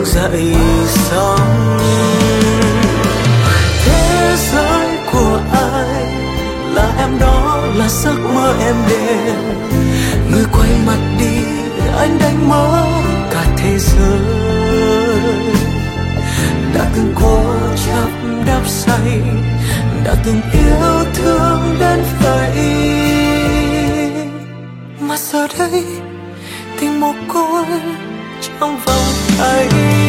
dậy sóng. Thế giới của ai là em đó, là giấc mơ em đêm. Người quay mặt đi, anh đánh mất cả thế giới. Đã từng cố chấp đắm say, đã từng yêu thương đến vậy, mà giờ đây tình mồ côi trong vòng tay.